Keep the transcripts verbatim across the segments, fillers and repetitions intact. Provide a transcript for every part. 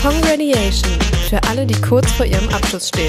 Congratulation für alle, die kurz vor ihrem Abschluss stehen.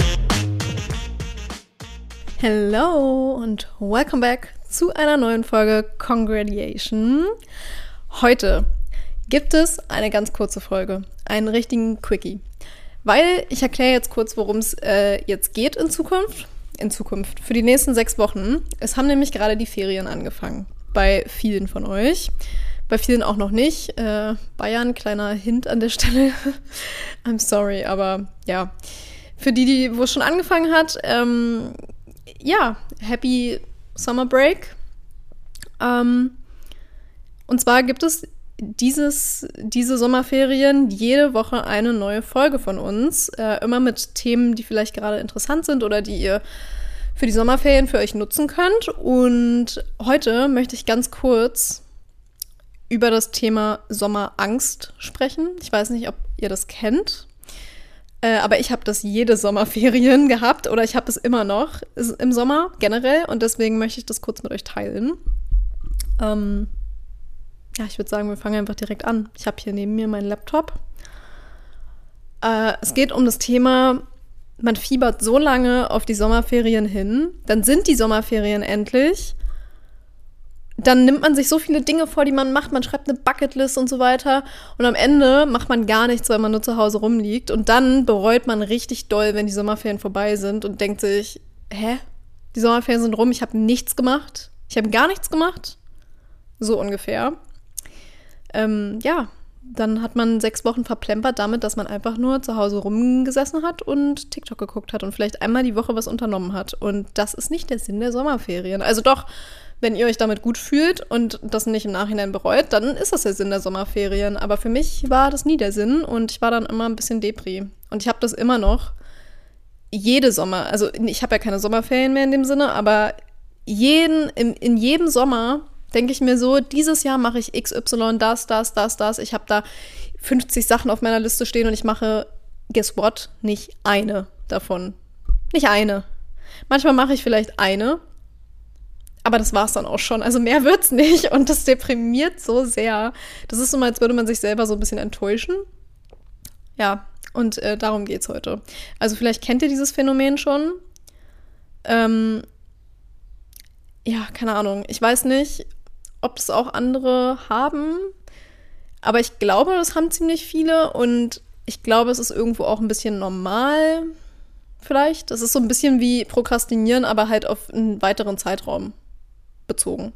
Hello und welcome back zu einer neuen Folge Congratulation. Heute gibt es eine ganz kurze Folge, einen richtigen Quickie. Weil ich erkläre jetzt kurz, worum es äh, jetzt geht in Zukunft. In Zukunft, für die nächsten sechs Wochen. Es haben nämlich gerade die Ferien angefangen. Bei vielen von euch. Bei vielen auch noch nicht. Äh, Bayern, kleiner Hint an der Stelle. I'm sorry, aber ja. Für die, die wo es schon angefangen hat, ähm, ja, Happy Summer Break. Ähm, und zwar gibt es Dieses, diese Sommerferien jede Woche eine neue Folge von uns, äh, immer mit Themen, die vielleicht gerade interessant sind oder die ihr für die Sommerferien für euch nutzen könnt. Und heute möchte ich ganz kurz über das Thema Sommerangst sprechen. Ich weiß nicht, ob ihr das kennt, äh, aber ich habe das jede Sommerferien gehabt oder ich habe es immer noch im Sommer generell und deswegen möchte ich das kurz mit euch teilen. Ähm, Ja, ich würde sagen, wir fangen einfach direkt an. Ich habe hier neben mir meinen Laptop. Äh, es geht um das Thema, man fiebert so lange auf die Sommerferien hin, dann sind die Sommerferien endlich, dann nimmt man sich so viele Dinge vor, die man macht, man schreibt eine Bucketlist und so weiter und am Ende macht man gar nichts, weil man nur zu Hause rumliegt und dann bereut man richtig doll, wenn die Sommerferien vorbei sind und denkt sich, hä, die Sommerferien sind rum, ich habe nichts gemacht, ich habe gar nichts gemacht, so ungefähr. Ähm, ja, dann hat man sechs Wochen verplempert damit, dass man einfach nur zu Hause rumgesessen hat und TikTok geguckt hat und vielleicht einmal die Woche was unternommen hat. Und das ist nicht der Sinn der Sommerferien. Also doch, wenn ihr euch damit gut fühlt und das nicht im Nachhinein bereut, dann ist das der Sinn der Sommerferien. Aber für mich war das nie der Sinn und ich war dann immer ein bisschen Depri. Und ich habe das immer noch jede Sommer, also ich habe ja keine Sommerferien mehr in dem Sinne, aber jeden, in, in jedem Sommer denke ich mir so, dieses Jahr mache ich X Y, das, das, das, das. Ich habe da fünfzig Sachen auf meiner Liste stehen und ich mache, guess what, nicht eine davon. Nicht eine. Manchmal mache ich vielleicht eine, aber das war's dann auch schon. Also mehr wird's nicht und das deprimiert so sehr. Das ist so mal, als würde man sich selber so ein bisschen enttäuschen. Ja, und äh, darum geht's heute. Also vielleicht kennt ihr dieses Phänomen schon. Ähm, ja, keine Ahnung. Ich weiß nicht, ob es auch andere haben, aber ich glaube, das haben ziemlich viele und ich glaube, es ist irgendwo auch ein bisschen normal vielleicht. Das ist so ein bisschen wie Prokrastinieren, aber halt auf einen weiteren Zeitraum bezogen.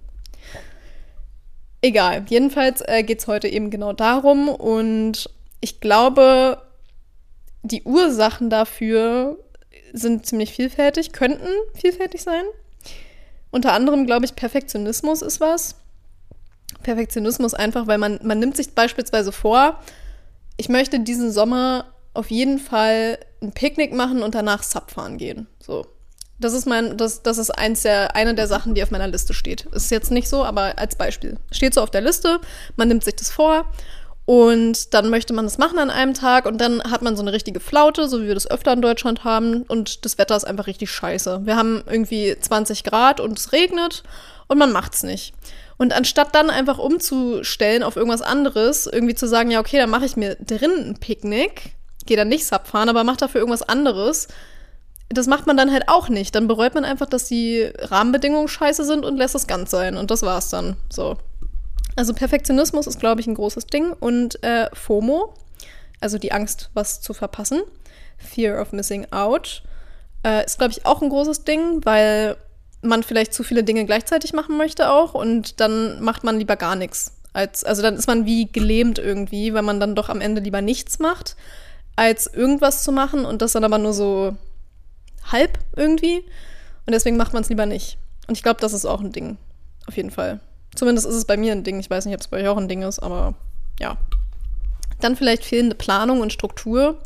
Egal, jedenfalls äh, geht es heute eben genau darum und ich glaube, die Ursachen dafür sind ziemlich vielfältig, könnten vielfältig sein. Unter anderem, glaube ich, Perfektionismus ist was. Perfektionismus einfach, weil man, man nimmt sich beispielsweise vor, ich möchte diesen Sommer auf jeden Fall ein Picknick machen und danach Sub fahren gehen. So. Das ist mein, das, das ist eins der, eine der Sachen, die auf meiner Liste steht. Ist jetzt nicht so, aber als Beispiel. Steht so auf der Liste, man nimmt sich das vor und dann möchte man das machen an einem Tag und dann hat man so eine richtige Flaute, so wie wir das öfter in Deutschland haben und das Wetter ist einfach richtig scheiße. Wir haben irgendwie zwanzig Grad und es regnet und man macht's nicht. Und anstatt dann einfach umzustellen auf irgendwas anderes, irgendwie zu sagen, ja okay, dann mache ich mir drinnen ein Picknick, gehe dann nicht Sub fahren, aber mach dafür irgendwas anderes, das macht man dann halt auch nicht. Dann bereut man einfach, dass die Rahmenbedingungen scheiße sind und lässt es ganz sein und das war's dann, so. Also Perfektionismus ist, glaube ich, ein großes Ding. Und äh, FOMO, also die Angst, was zu verpassen, Fear of Missing Out, äh, ist, glaube ich, auch ein großes Ding, weil man vielleicht zu viele Dinge gleichzeitig machen möchte auch und dann macht man lieber gar nichts. Als, also dann ist man wie gelähmt irgendwie, weil man dann doch am Ende lieber nichts macht, als irgendwas zu machen und das dann aber nur so halb irgendwie. Und deswegen macht man es lieber nicht. Und ich glaube, das ist auch ein Ding, auf jeden Fall. Zumindest ist es bei mir ein Ding. Ich weiß nicht, ob es bei euch auch ein Ding ist, aber ja. Dann vielleicht fehlende Planung und Struktur.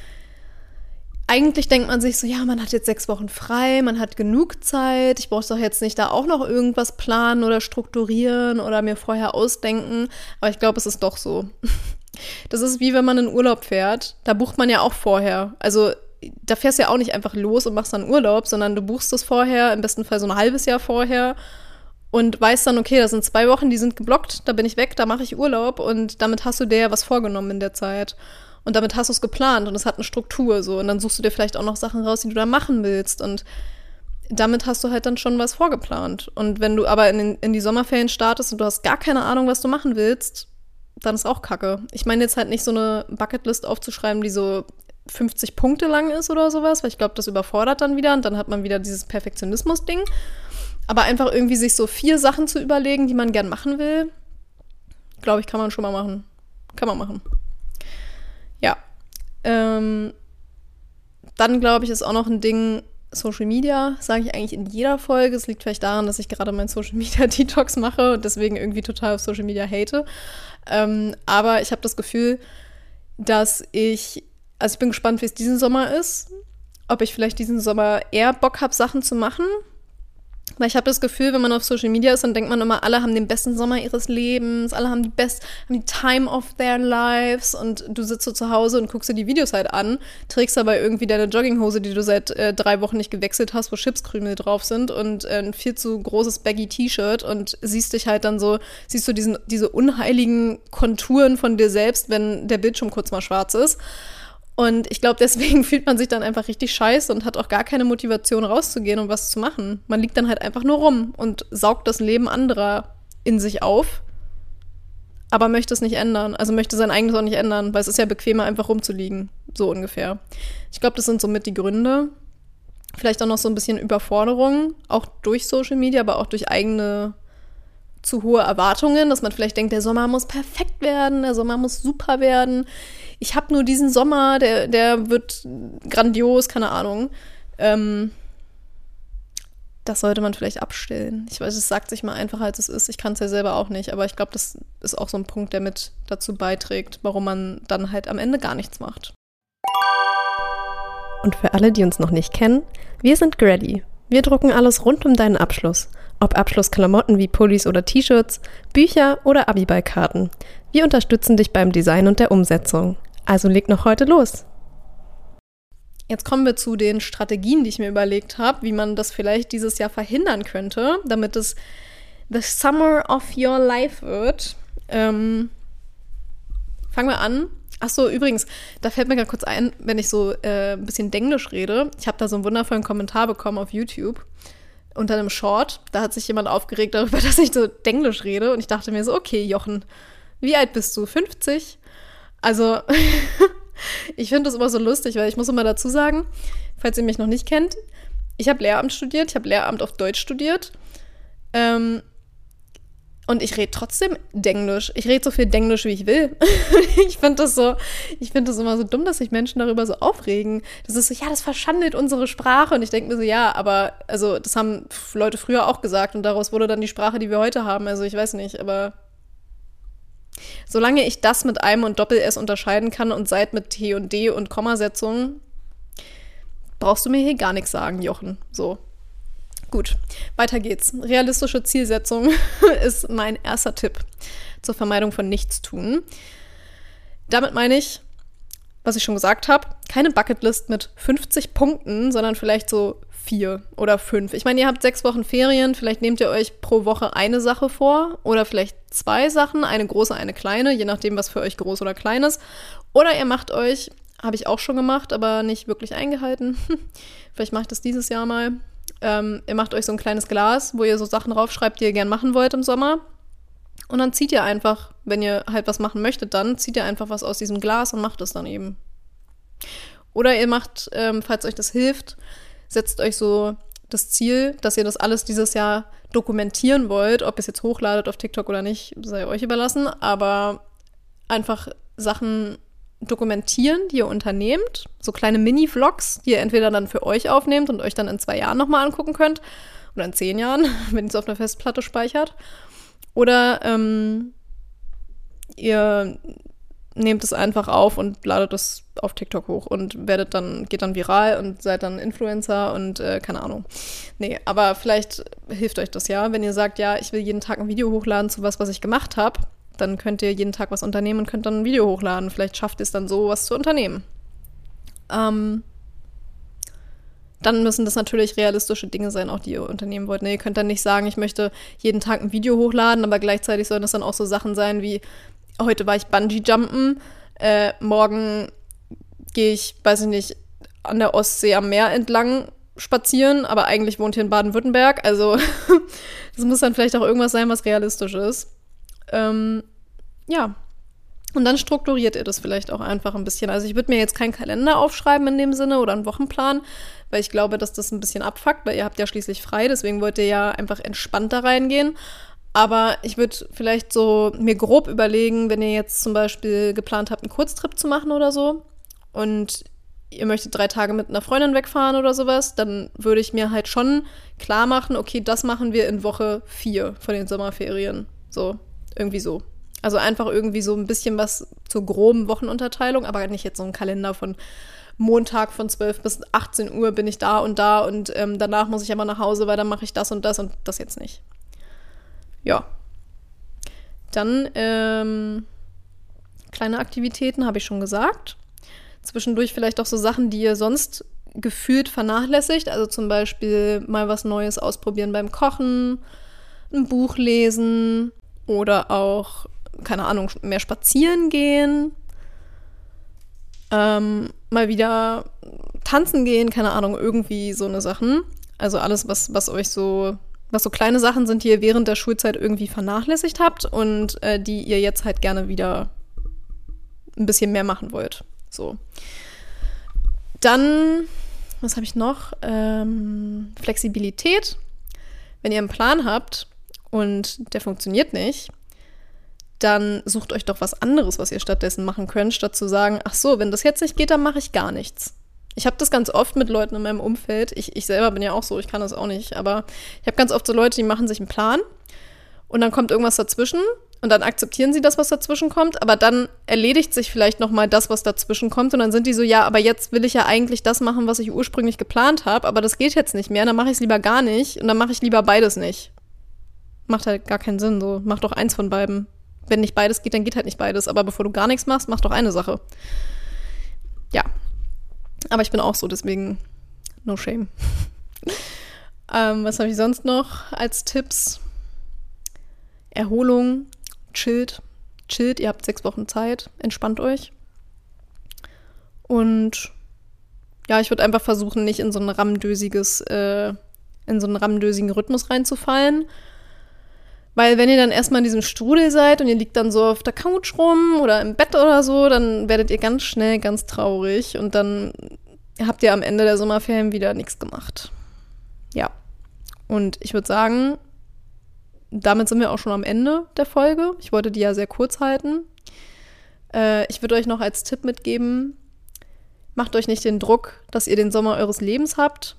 Eigentlich denkt man sich so, ja, man hat jetzt sechs Wochen frei, man hat genug Zeit. Ich brauche doch jetzt nicht da auch noch irgendwas planen oder strukturieren oder mir vorher ausdenken. Aber ich glaube, es ist doch so. Das ist wie wenn man in Urlaub fährt. Da bucht man ja auch vorher. Also da fährst du ja auch nicht einfach los und machst dann Urlaub, sondern du buchst es vorher, im besten Fall so ein halbes Jahr vorher. Und weißt dann, okay, das sind zwei Wochen, die sind geblockt, da bin ich weg, da mache ich Urlaub und damit hast du dir ja was vorgenommen in der Zeit. Und damit hast du es geplant und es hat eine Struktur so. Und dann suchst du dir vielleicht auch noch Sachen raus, die du da machen willst. Und damit hast du halt dann schon was vorgeplant. Und wenn du aber in, den, in die Sommerferien startest und du hast gar keine Ahnung, was du machen willst, dann ist auch Kacke. Ich meine jetzt halt nicht so eine Bucketlist aufzuschreiben, die so fünfzig Punkte lang ist oder sowas, weil ich glaube, das überfordert dann wieder und dann hat man wieder dieses Perfektionismus-Ding. Aber einfach irgendwie sich so vier Sachen zu überlegen, die man gern machen will, glaube ich, kann man schon mal machen. Kann man machen. Ja. Ähm, dann, glaube ich, ist auch noch ein Ding, Social Media, sage ich eigentlich in jeder Folge. Es liegt vielleicht daran, dass ich gerade meinen Social Media Detox mache und deswegen irgendwie total auf Social Media hate. Ähm, aber ich habe das Gefühl, dass ich, also ich bin gespannt, wie es diesen Sommer ist, ob ich vielleicht diesen Sommer eher Bock habe, Sachen zu machen. Weil ich habe das Gefühl, wenn man auf Social Media ist, dann denkt man immer, alle haben den besten Sommer ihres Lebens, alle haben die best, haben die time of their lives und du sitzt so zu Hause und guckst dir die Videos halt an, trägst dabei irgendwie deine Jogginghose, die du seit äh, drei Wochen nicht gewechselt hast, wo Chipskrümel drauf sind und äh, ein viel zu großes Baggy-T-Shirt und siehst dich halt dann so, siehst du diesen, diese unheiligen Konturen von dir selbst, wenn der Bildschirm kurz mal schwarz ist. Und ich glaube, deswegen fühlt man sich dann einfach richtig scheiße und hat auch gar keine Motivation rauszugehen und was zu machen. Man liegt dann halt einfach nur rum und saugt das Leben anderer in sich auf, aber möchte es nicht ändern. Also möchte sein eigenes auch nicht ändern, weil es ist ja bequemer, einfach rumzuliegen. So ungefähr. Ich glaube, das sind somit die Gründe. Vielleicht auch noch so ein bisschen Überforderung, auch durch Social Media, aber auch durch eigene zu hohe Erwartungen, dass man vielleicht denkt, der Sommer muss perfekt werden, der Sommer muss super werden. Ich habe nur diesen Sommer, der, der wird grandios, keine Ahnung. Ähm, das sollte man vielleicht abstellen. Ich weiß, es sagt sich mal einfacher, als es ist. Ich kann es ja selber auch nicht, aber ich glaube, das ist auch so ein Punkt, der mit dazu beiträgt, warum man dann halt am Ende gar nichts macht. Und für alle, die uns noch nicht kennen, wir sind Grady. Wir drucken alles rund um deinen Abschluss. Ob Abschlussklamotten wie Pullis oder T-Shirts, Bücher oder Abiballkarten. Wir unterstützen dich beim Design und der Umsetzung. Also leg noch heute los. Jetzt kommen wir zu den Strategien, die ich mir überlegt habe, wie man das vielleicht dieses Jahr verhindern könnte, damit es the summer of your life wird. Ähm, fangen wir an. Ach so, übrigens, da fällt mir gerade kurz ein, wenn ich so äh, ein bisschen Denglisch rede. Ich habe da so einen wundervollen Kommentar bekommen auf YouTube unter einem Short. Da hat sich jemand aufgeregt darüber, dass ich so Denglisch rede. Und ich dachte mir so, okay, Jochen, wie alt bist du? fünfzig? Also, ich finde das immer so lustig, weil ich muss immer dazu sagen, falls ihr mich noch nicht kennt, ich habe Lehramt studiert, ich habe Lehramt auf Deutsch studiert. Ähm, Und ich rede trotzdem Denglisch. Ich rede so viel Denglisch, wie ich will. ich finde das so, ich finde das immer so dumm, dass sich Menschen darüber so aufregen. Das ist so, ja, das verschandelt unsere Sprache. Und ich denke mir so, ja, aber also das haben Leute früher auch gesagt. Und daraus wurde dann die Sprache, die wir heute haben. Also ich weiß nicht, aber solange ich das mit einem und Doppel-S unterscheiden kann und seit mit T und D und Kommasetzungen, brauchst du mir hier gar nichts sagen, Jochen. So. Gut, weiter geht's. Realistische Zielsetzung ist mein erster Tipp zur Vermeidung von Nichtstun. Damit meine ich, was ich schon gesagt habe, keine Bucketlist mit fünfzig Punkten, sondern vielleicht so vier oder fünf. Ich meine, ihr habt sechs Wochen Ferien, vielleicht nehmt ihr euch pro Woche eine Sache vor oder vielleicht zwei Sachen, eine große, eine kleine, je nachdem, was für euch groß oder klein ist. Oder ihr macht euch, habe ich auch schon gemacht, aber nicht wirklich eingehalten. Vielleicht mache ich das dieses Jahr mal. Ähm, ihr macht euch so ein kleines Glas, wo ihr so Sachen draufschreibt, die ihr gern machen wollt im Sommer. Und dann zieht ihr einfach, wenn ihr halt was machen möchtet, dann zieht ihr einfach was aus diesem Glas und macht es dann eben. Oder ihr macht, ähm, falls euch das hilft, setzt euch so das Ziel, dass ihr das alles dieses Jahr dokumentieren wollt. Ob ihr es jetzt hochladet auf TikTok oder nicht, sei euch überlassen. Aber einfach Sachen dokumentieren, die ihr unternehmt. So kleine Mini-Vlogs, die ihr entweder dann für euch aufnehmt und euch dann in zwei Jahren nochmal angucken könnt. Oder in zehn Jahren, wenn ihr es auf einer Festplatte speichert. Oder ähm, ihr nehmt es einfach auf und ladet es auf TikTok hoch und werdet dann, geht dann viral und seid dann Influencer und äh, keine Ahnung. Nee, aber vielleicht hilft euch das ja, wenn ihr sagt, ja, ich will jeden Tag ein Video hochladen zu was, was ich gemacht habe, dann könnt ihr jeden Tag was unternehmen und könnt dann ein Video hochladen. Vielleicht schafft ihr es dann so, was zu unternehmen. Ähm, dann müssen das natürlich realistische Dinge sein, auch die ihr unternehmen wollt. Nee, ihr könnt dann nicht sagen, ich möchte jeden Tag ein Video hochladen, aber gleichzeitig sollen das dann auch so Sachen sein wie, heute war ich Bungee-Jumpen, äh, morgen gehe ich, weiß ich nicht, an der Ostsee am Meer entlang spazieren, aber eigentlich wohnt hier in Baden-Württemberg. Also das muss dann vielleicht auch irgendwas sein, was realistisch ist. Ähm, ja. Und dann strukturiert ihr das vielleicht auch einfach ein bisschen. Also ich würde mir jetzt keinen Kalender aufschreiben in dem Sinne oder einen Wochenplan, weil ich glaube, dass das ein bisschen abfuckt, weil ihr habt ja schließlich frei, deswegen wollt ihr ja einfach entspannt da reingehen. Aber ich würde vielleicht so mir grob überlegen, wenn ihr jetzt zum Beispiel geplant habt, einen Kurztrip zu machen oder so und ihr möchtet drei Tage mit einer Freundin wegfahren oder sowas, dann würde ich mir halt schon klar machen, okay, das machen wir in Woche vier von den Sommerferien. So, irgendwie so. Also einfach irgendwie so ein bisschen was zur groben Wochenunterteilung, aber nicht jetzt so ein Kalender von Montag von zwölf bis achtzehn Uhr bin ich da und da und ähm, danach muss ich aber nach Hause, weil dann mache ich das und das und das jetzt nicht. Ja. Dann ähm, kleine Aktivitäten, habe ich schon gesagt. Zwischendurch vielleicht auch so Sachen, die ihr sonst gefühlt vernachlässigt. Also zum Beispiel mal was Neues ausprobieren beim Kochen, ein Buch lesen oder auch, keine Ahnung, mehr spazieren gehen. Ähm, mal wieder tanzen gehen, keine Ahnung, irgendwie so eine Sachen. Also alles, was, was euch so, was so kleine Sachen sind, die ihr während der Schulzeit irgendwie vernachlässigt habt und äh, die ihr jetzt halt gerne wieder ein bisschen mehr machen wollt. So. Dann, was habe ich noch? Ähm, Flexibilität. Wenn ihr einen Plan habt und der funktioniert nicht, dann sucht euch doch was anderes, was ihr stattdessen machen könnt, statt zu sagen, ach so, wenn das jetzt nicht geht, dann mache ich gar nichts. Ich habe das ganz oft mit Leuten in meinem Umfeld. Ich, ich selber bin ja auch so, ich kann das auch nicht, aber ich habe ganz oft so Leute, die machen sich einen Plan und dann kommt irgendwas dazwischen und dann akzeptieren sie das, was dazwischen kommt, aber dann erledigt sich vielleicht noch mal das, was dazwischen kommt und dann sind die so, ja, aber jetzt will ich ja eigentlich das machen, was ich ursprünglich geplant habe, aber das geht jetzt nicht mehr, dann mache ich es lieber gar nicht und dann mache ich lieber beides nicht. Macht halt gar keinen Sinn, so. Mach doch eins von beiden. Wenn nicht beides geht, dann geht halt nicht beides. Aber bevor du gar nichts machst, mach doch eine Sache. Ja. Aber ich bin auch so, deswegen no shame. ähm, was habe ich sonst noch als Tipps? Erholung, chillt. Chillt, ihr habt sechs Wochen Zeit. Entspannt euch. Und ja, ich würde einfach versuchen, nicht in so ein rammdösiges, äh, in so einen rammdösigen Rhythmus reinzufallen. Weil wenn ihr dann erstmal in diesem Strudel seid und ihr liegt dann so auf der Couch rum oder im Bett oder so, dann werdet ihr ganz schnell ganz traurig und dann habt ihr am Ende der Sommerferien wieder nichts gemacht. Ja. Und ich würde sagen, damit sind wir auch schon am Ende der Folge. Ich wollte die ja sehr kurz halten. Äh, ich würde euch noch als Tipp mitgeben, macht euch nicht den Druck, dass ihr den Sommer eures Lebens habt.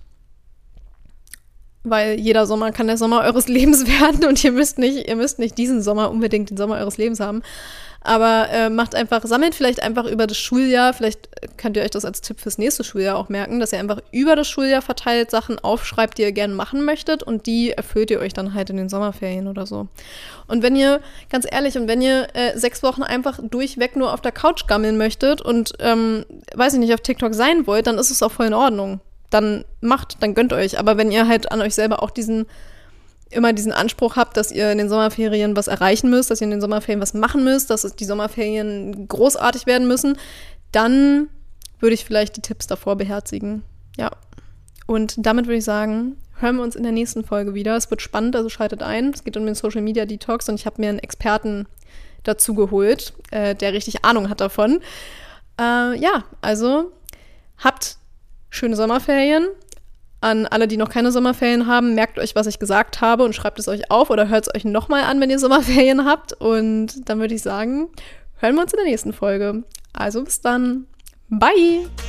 Weil jeder Sommer kann der Sommer eures Lebens werden und ihr müsst nicht, ihr müsst nicht diesen Sommer unbedingt den Sommer eures Lebens haben. Aber äh, macht einfach, sammelt vielleicht einfach über das Schuljahr, vielleicht könnt ihr euch das als Tipp fürs nächste Schuljahr auch merken, dass ihr einfach über das Schuljahr verteilt Sachen aufschreibt, die ihr gerne machen möchtet und die erfüllt ihr euch dann halt in den Sommerferien oder so. Und wenn ihr, ganz ehrlich, und wenn ihr äh, sechs Wochen einfach durchweg nur auf der Couch gammeln möchtet und, ähm, weiß ich nicht, auf TikTok sein wollt, dann ist es auch voll in Ordnung. Dann macht, dann gönnt euch. Aber wenn ihr halt an euch selber auch diesen, immer diesen Anspruch habt, dass ihr in den Sommerferien was erreichen müsst, dass ihr in den Sommerferien was machen müsst, dass die Sommerferien großartig werden müssen, dann würde ich vielleicht die Tipps davor beherzigen. Ja. Und damit würde ich sagen, hören wir uns in der nächsten Folge wieder. Es wird spannend, also schaltet ein. Es geht um den Social Media Detox und ich habe mir einen Experten dazu geholt, äh, der richtig Ahnung hat davon. Äh, ja, also habt schöne Sommerferien. An alle, die noch keine Sommerferien haben, merkt euch, was ich gesagt habe und schreibt es euch auf oder hört es euch nochmal an, wenn ihr Sommerferien habt. Und dann würde ich sagen, hören wir uns in der nächsten Folge. Also bis dann. Bye!